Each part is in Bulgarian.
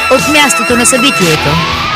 от мястото на събитието.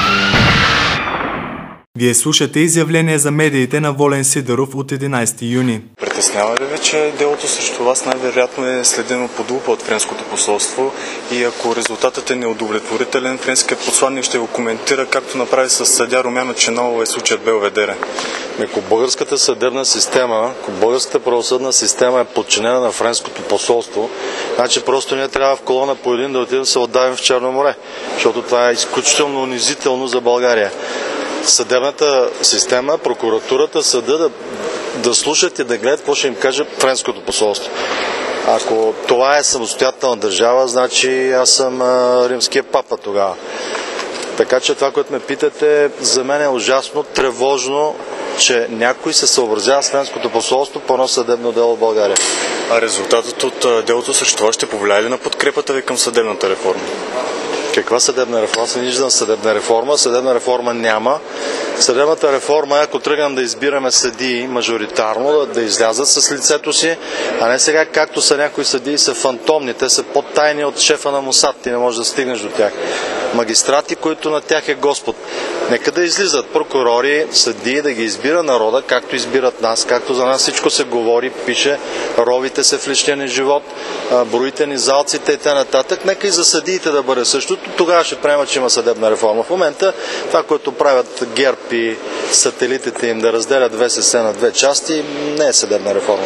Вие слушате изявление за медиите на Волен Сидеров от 11 юни. Притеснява ли ви, че делото срещу вас най-вероятно е следено под лупа от френското посолство и ако резултатът е неудовлетворителен, френският посланник ще го коментира, както направи с съдия Румяна Ченолова и случаят Белведере? Ако българската съдебна система, ако българската правосъдна система е подчинена на френското посолство, значи просто ние трябва в колона по един да отидем да се отдавим в Черно море, защото това е изключително унизително за България. Съдебната система, прокуратурата, съда да слушат и да гледат какво ще им каже френското посолство. Ако това е самостоятелна държава, значи аз съм римския папа тогава. Така че това, което ме питате, за мен е ужасно тревожно, че някой се съобразява с френското посолство по едно съдебно дело в България. А резултатът от делото срещу това ще повлияе ли на подкрепата ви към съдебната реформа? Каква съдебна реформа? Аз не виждам съдебна реформа. Съдебна реформа няма. Съдебната реформа е, ако тръгнем да избираме съдии мажоритарно, да излязат с лицето си, а не сега, както са някои съдии, са фантомни. Те са по-тайни от шефа на Мосад. Ти не можеш да стигнеш до тях. Магистрати, които на тях е Господ. Нека да излизат прокурори, съдии, да ги избира народа, както избират нас, както за нас всичко се говори, пише, ровите се в личния ни живот, броите ни, залците и т.н. Нека и за съдиите да бъде същото. Тогава ще приема, че има съдебна реформа. В момента това, което правят ГЕРБ и сателитите им да разделят ВСС на две части, не е съдебна реформа.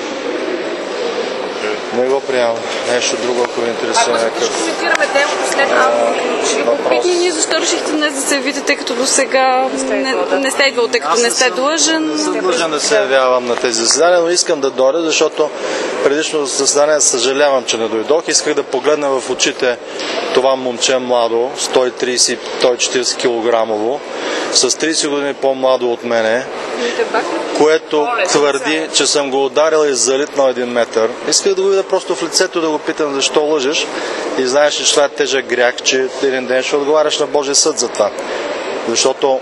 Не го приемам. Нещо друго, ако ви интересува някакъв. Ще коментираме делото след малко. Ние защо решихте днес да се явите, тъй като до сега не сте идвал, тъй като не сте длъжен? Не съм длъжен да се явявам на тези заседания, но искам да дойда, защото предишното заседание съжалявам, че не дойдох. Исках да погледна в очите това момче младо, 130-140 килограмово, с 30 години по-младо от мене, което твърди, че съм го ударил и залитнал 1 метър. Исках да го видя просто в лицето, да го питам защо лъжеш и знаеш, че това е тежък грях, че един ден ще отговаряш на Божия съд за това. Защото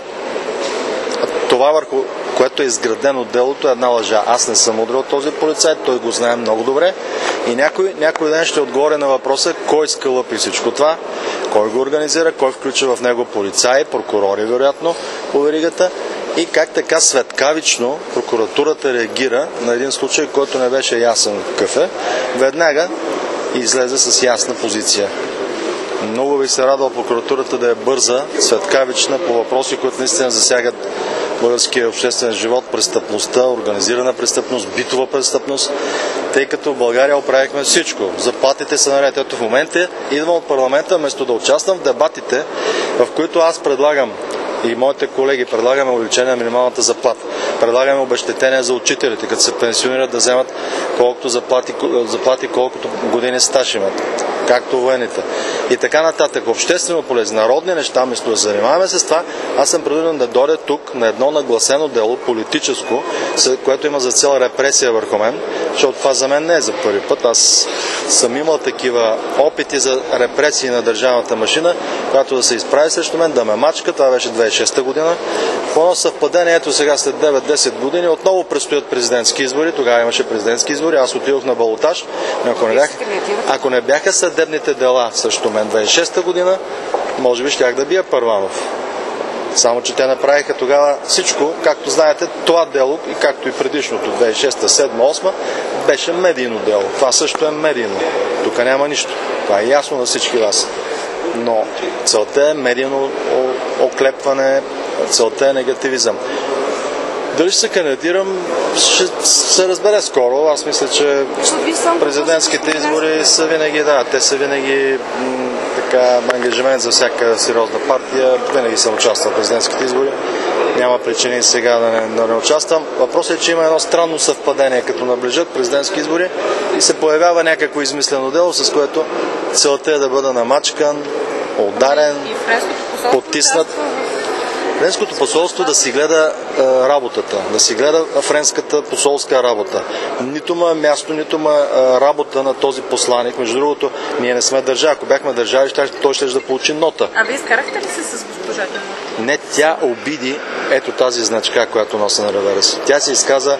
това, върху което е изградено делото, е една лъжа. Аз не съм удрил този полицай, той го знае много добре и някой ден ще отговори на въпроса кой скълъпи всичко това, кой го организира, кой включва в него полицаи, прокурори вероятно по веригата и как така светкавично прокуратурата реагира на един случай, който не беше ясен какъв е, веднага излезе с ясна позиция. Много ви се радва прокуратурата да е бърза, светкавична по въпроси, които наистина засягат българския обществен живот, престъпността, организирана престъпност, битова престъпност, тъй като в България оправихме всичко. Заплатите са наред. Ето в момента идвам от парламента, вместо да участвам в дебатите, в които аз предлагам и моите колеги предлагаме увеличение на минималната заплата. Предлагаме обезщетения за учителите, като се пенсионират да вземат колкото заплати, колкото години стаж имат, както военните. И така нататък. Обществено полезни, народни неща, вместо да занимаваме с това, аз съм принуден да дойда тук на едно нагласено дело, политическо, което има за цел репресия върху мен, защото това за мен не е за първи път. Аз съм имал такива опити за репресии на държавната машина, която да се изправи срещу мен, да ме мачка. Това беше 2006 година. По едно съвпадение, ето сега след 9-10 години, отново предстоят президентски избори. Тогава имаше президентски избори. Аз отидох на балотаж. Ако не бяха съдебните дела срещу мен 2006 година, може би щях да бия Първанов. Само, че те направиха тогава всичко, както знаете, това дело, и както и предишното, 2006, 2007, 2008, беше медийно дело. Това също е медийно. Тук няма нищо. Това е ясно на всички вас. Но целта е медийно оклепване, целта е негативизъм. Дали ще се кандидатирам, ще се разбере скоро. Аз мисля, че президентските избори са винаги, те са винаги ангажимент за всяка сериозна партия. Винаги съм участвал в президентските избори. Няма причини сега да не участвам. Въпросът е, че има едно странно съвпадение, като наближат президентски избори и се появява някакво измислено дело, с което целта е да бъда намачкан, ударен, потиснат. Френското посолство да си гледа работата, да си гледа френската посолска работа. Нито има място, нито има работа на този посланик. Между другото, ние не сме държава. Ако бяхме държави, той ще да получи нота. А вие изкарахте ли се с госпожа Демар? Не, тя обиди ето тази значка, която носи на ревера си. Тя се изказа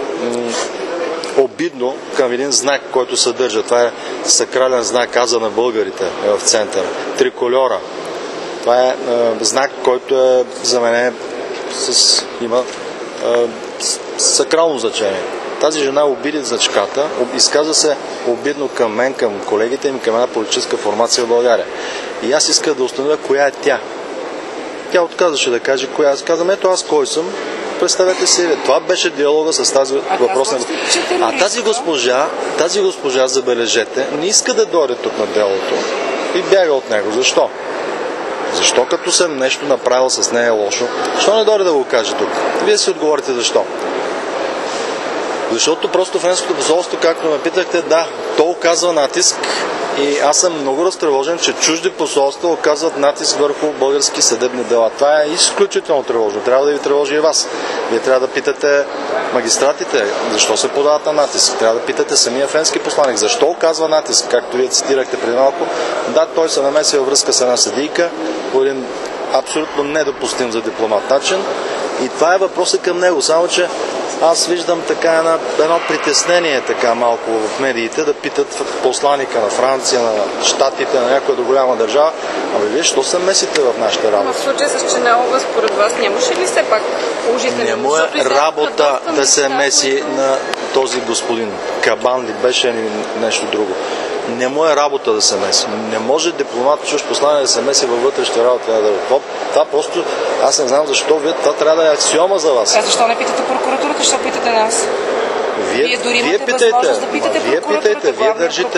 обидно към един знак, който съдържа. Това е сакрален знак, каза на българите, е в центъра. Трикольора. Това е знак, който е за мен има сакрално значение. Тази жена обиди значката, изказа се обидно към мен, към колегите ми, към една политическа формация в България. И аз исках да установя коя е тя. Тя отказваше да каже коя. Аз казвам, ето аз кой съм. Представете си, това беше диалога с тази въпросна. А тази госпожа, забележете, не иска да дойде тук на делото и бяга от него. Защо? Защо като съм нещо направил с нея лошо? Защо не дойде да го каже тук? Вие си отговорите защо. Защото просто френското посолство, както ме питахте, да, то оказва натиск и аз съм много разтревожен, че чужди посолства оказват натиск върху български съдебни дела. Това е изключително тревожно. Трябва да ви тревожи и вас. Вие трябва да питате магистратите, защо се подават на натиск. Трябва да питате самия френски посланик, защо оказва натиск, както вие цитирахте преди малко. Да, той се намеси във връзка с една съдийка по един абсолютно недопустим за дипломат начин. И това е въпросът към него. Само, че аз виждам така едно притеснение така малко в медиите да питат посланика на Франция, на Щатите, на някоя голяма държава. Ами вие, що се месите в нашата работа? В случая с Ченелова, според вас, нямаше ли все пак положителен? Не му е работа да се меси на този господин. Кабан ли беше или нещо друго. Не му е работа да се меси. Не може дипломат, чуж послание да се меси във вътрешните работи. Това просто, аз не знам защо вие, това трябва да е аксиома за вас. А защо не питате прокуратурата, защо питате нас? Вие питайте, вие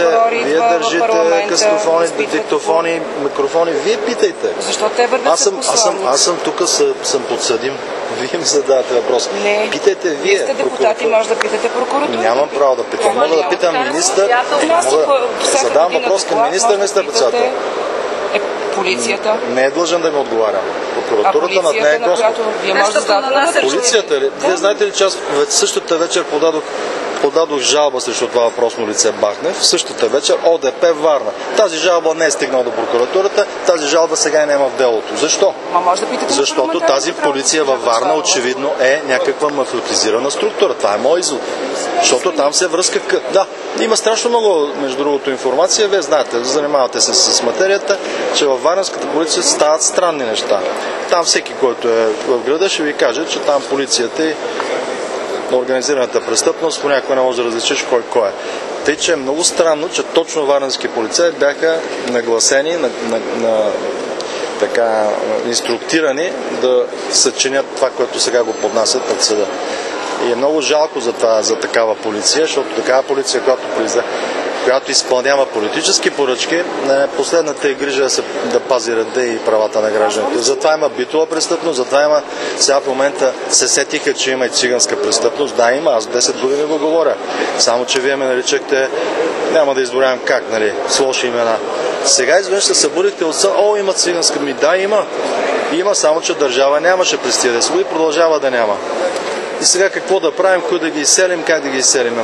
държите кастрофони, диктофони, микрофони, вие питайте. Защо те вървят с послание? Аз съм тук, съм подсъдим. Вие ми задавате въпрос. Не. Питайте вие. Вие сте депутати, може да питате прокуратурата. Нямам право да питам. Мога да питам министър. Задавам въпрос към министър-председател. Полицията. Не е длъжен да ми отговаря. Прокуратурата над нея е Господ. Вие може да зададете. Полицията ли? Вие знаете ли, че аз същата вечер подадох жалба срещу това въпросно лице Бахнев, същата вечер ОДП Варна. Тази жалба не е стигнала до прокуратурата, тази жалба сега няма в делото. Защо? Може да питате. Защото тази полиция във Варна очевидно е някаква мафиотизирана структура. Това е мой извод. Защото там се връзка... Да, има страшно много, между другото, информация. Вие знаете, занимавате се с материята, че във варненската полиция стават странни неща. Там всеки, който е в града, ще ви каже, че там полицията и на организираната престъпност понякога не може да различиш кой е. Тъй, че е много странно, че точно варненски полицаи бяха нагласени, така инструктирани да съчинят това, което сега го поднасят пред съда. И е много жалко за такава полиция, защото такава полиция, която изпълнява политически поръчки, последната е грижа да пази реда и правата на гражданите. Затова има битова престъпност, затова има, сега в момента се сетиха, че има и циганска престъпност. Да, има, аз 10 години го говоря. Само, че вие ме наричахте, няма да изборявам как, нали, с лоши имена. Сега изведнъж се събудихте от сън, има циганска. Да, има. Има, само, че държава нямаше през тия 10 години, продължава да няма. И сега какво да правим, кой да ги изселим, как да ги изселим?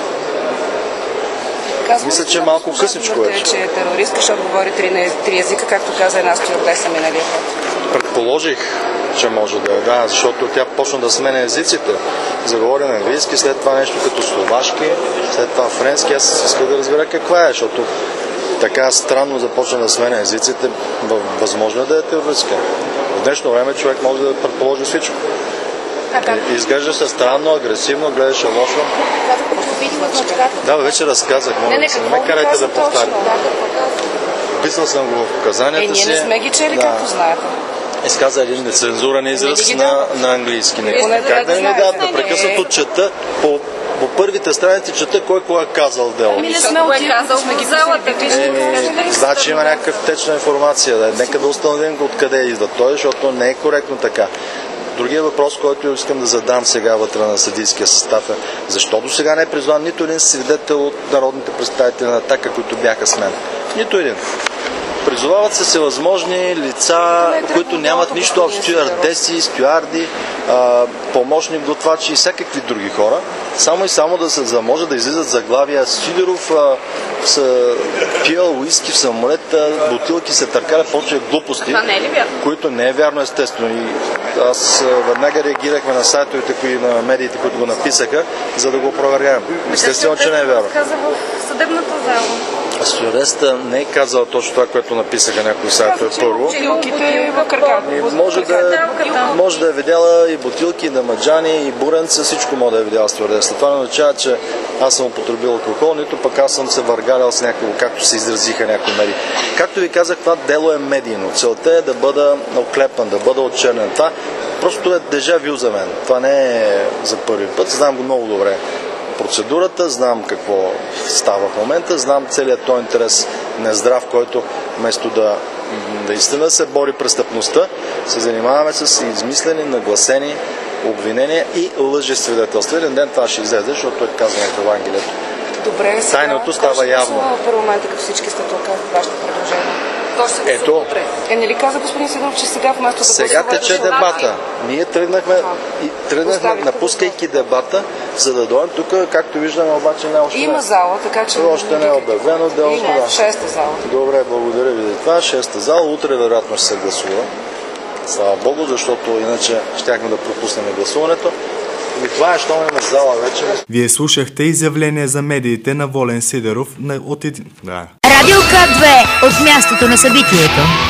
Мисля, че малко късничко е. Че е терорист, защото говори три езика, както каза една стюардеса миналия път. Предположих, че може да е, да, защото тя почна да сменя езиците. Заговори на английски, след това нещо като словашки, след това френски. Аз исках да разбера каква е, защото така странно започна да сменя езиците. Възможно е да е терористка. В днешно време човек може да предположи всичко. Изглежда се странно, агресивно, гледаше лошо. Да, вече разказах. Не ме карайте да повтарям. Писал съм го в показанията си. Ние не сме ги чели, както знаете. Изказа един нецензурен израз на английски. Как да не дадат непрекъснато чета по първите страници чета кой е казал дело. Не сме казал, сме ги залата. Значи има някакъв течна информация. Нека да установим откъде идва той, защото не е коректно така. Другия въпрос, който искам да задам сега вътре на съдийския състав е, защо до сега не е призван нито един свидетел от народните представители на Атака, които бяха с мен? Нито един. Призовават се всевъзможни лица, които нямат нищо общо, стюардеси, стюарди, помощник, готвачи и всякакви други хора. Само и само да може да излизат заглавия. Сидеров пил уиски в самолета, бутилки се търкаля, почва глупости. Това не е ли вярно? Които не е вярно, естествено. И аз веднага реагирахме на сайтовете и на медиите, които го написаха, за да го проверявам. Естествено, че не е вярно. Каза в съдебната зала. Стюардесата не е казала точно това, което написаха някои сайтове първо. Бутилките в краката. Може да е видяла и бутилки, и дамаджани, и буренца, всичко може да е видяла стюардесата. Това не означава, че аз съм употребил алкохол, нито пък аз съм се въргалял с някого, както се изразиха някои медии. Както ви казах, това дело е медийно. Целта е да бъда оклепан, да бъда отчернен. Това просто е дежавю за мен. Това не е за първи път. Знам го много добре. Процедурата, знам какво става в момента, знам целият този интерес нездрав, който вместо да наистина се бори престъпността, се занимаваме с измислени, нагласени обвинения и лъжесвидетелства. Един ден това ще излезе, защото е казано в Евангелието. Добре, сега, тайното става явно. В парламента, като всички сте тук, вашето предложение. Ето. Не ли каза господин Сидоров, че сега вместо да сега тече дебата. Ние тръгнахме, напускайки дебата, за да дойдем тук, както виждаме, обаче не още. Има зала, така че... Още не е обявено делото. Има, 6-та зала. Добре, благодаря ви за това. 6-та зала. Утре вероятно ще се гласува. Слава Богу, защото иначе щяхме да пропуснем гласуването. И това е, що имаме зала вече. Вие слушахте изявление за медиите на Волен Сидеров от Радио К2 от мястото на събитието.